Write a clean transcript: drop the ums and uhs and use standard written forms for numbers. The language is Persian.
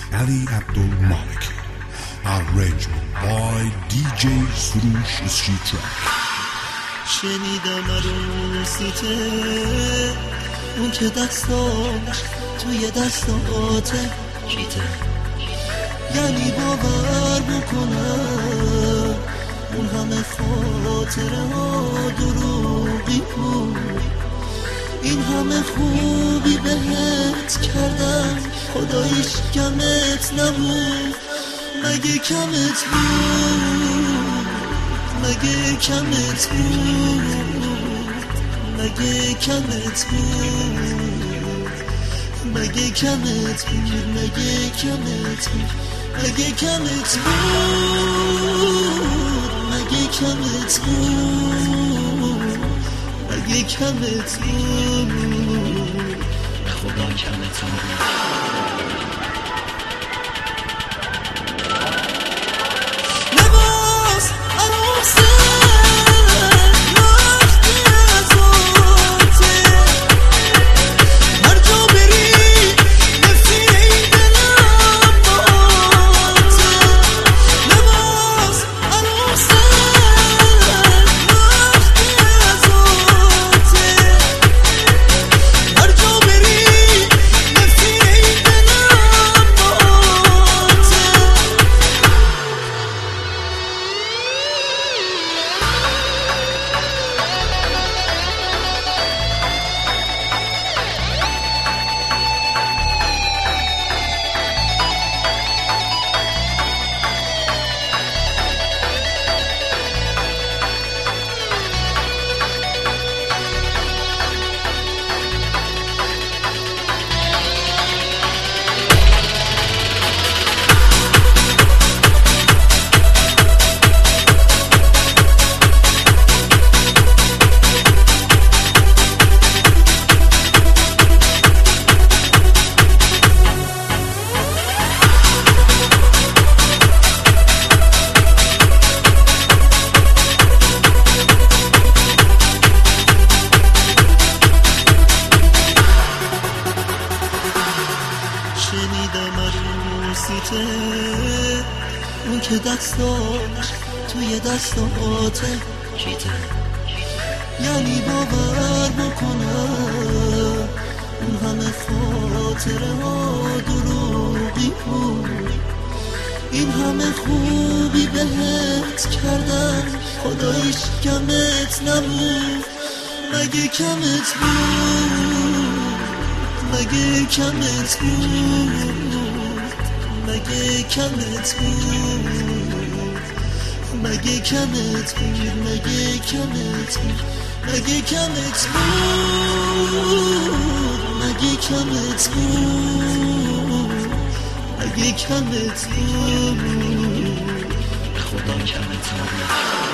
Ali Abdul Maliki. Arrangement by DJ Surush Street Track. شنیدم عروسیته اون که دستاش توی دستاته چیته، یعنی باور بکنم اون همه خاطره ها دروغی بود. این همه خوبی بهت کردم خداییش کمت نبود. مگه کمت بود؟ مگه کمت بود؟ مگه کمت بود؟ مگه کمت بود؟ مگه کمت بود؟ مگه کمت بود؟ مگه کمت بود؟ مگه کمت بود؟ خدا کمت بود. اون که دستاش توی دستاته چیته، یعنی باور بکنم اون همه خاطره ها دروغی بود. این همه خوبی بهت کردم خداییش کمت نبود. مگه کمت بود؟ مگه کمت بود؟ مگه کمت بود؟ مگه کمت بود؟ مگه کمت بود؟ مگه کمت بود؟ مگه کمت بود؟ مگه کمت بود؟ خدا کمت بود.